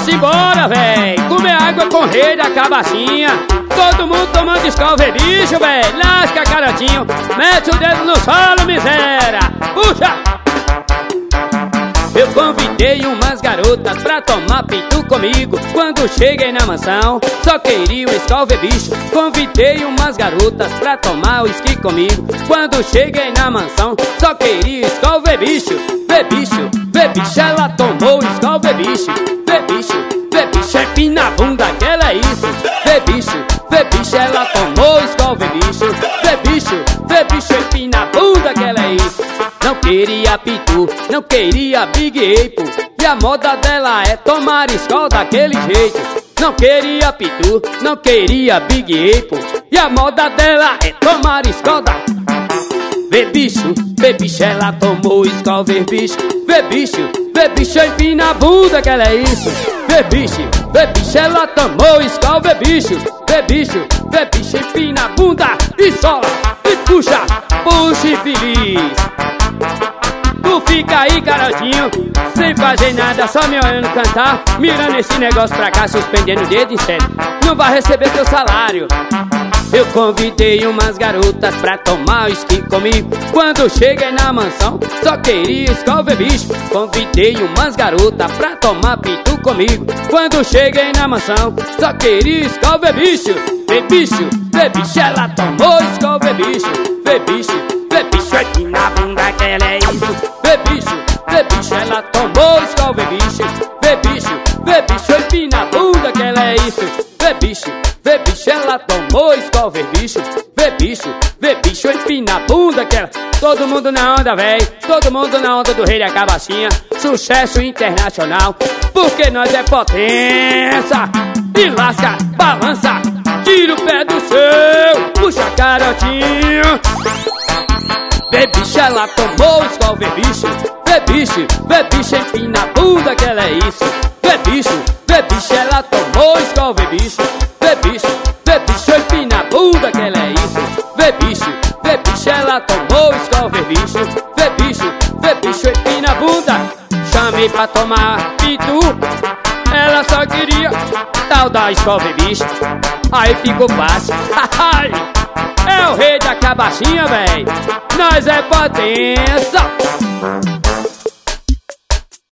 Vamos embora, véi. Comer água com rei da cabacinha. Todo mundo tomando escova, bicho, véi. Lasca, garotinho. Mete o dedo no solo, miséria. Puxa! Eu convidei umas garotas pra tomar pitu comigo. Quando cheguei na mansão, só queria o escova, bicho. Convidei umas garotas pra tomar uísque comigo. Quando cheguei na mansão, só queria o escova, bicho. Vê bicho, ela tomou o escova, bicho. Vê bicho, empina a bunda que ela é isso. Vê bicho, ela tomou o escova, bicho. Vê bicho, empina a bunda que ela é isso. Não queria pitu, não queria Big Apple. E a moda dela é tomar escola daquele jeito. Não queria pitu, não queria Big Apple. E a moda dela é tomar escola. Vê bicho, ela tomou escola, vê bicho, empina a bunda que ela é isso. Vê bicho, ela tomou escola, vê bicho, empina a bunda e sola, e puxa infeliz. Tu fica aí, garotinho, sem fazer nada, só me olhando cantar, mirando esse negócio pra cá, suspendendo o dedo em sério. Não vai receber teu salário. Eu convidei umas garotas pra tomar uísque comigo. Quando cheguei na mansão, só queria escova, bicho. Convidei umas garotas pra tomar pitu comigo. Quando cheguei na mansão, só queria escova, bicho. Vê bicho, ela tomou escova, bicho. Vê bicho, aqui na bunda que ela é isso. Vê bicho, ela tomou escova, bicho. Vê bicho, empina a bunda que ela é isso. Vê bicho, ela tomou escova, bicho. Vê bicho, empina a bunda que ela... Todo mundo na onda, véi. Todo mundo na onda do rei da cabacinha. Sucesso internacional, porque nós é potência. E lasca, balança, tira o pé do seu, puxa, garotinho. Vê bicho, ela tomou escova, bicho. Vê bicho, empina a bunda que ela é isso. Vê bicho, ela tomou escova, bicho. Vê bicho, empina a bunda que ela é isso. Vê bicho, ela tomou escova, bicho. Vê bicho, empina a bunda. Chamei pra tomar pitu, ela só queria tal da escova, bicho. Aí ficou fácil. É o rei da cabacinha, véi. Nós é potência.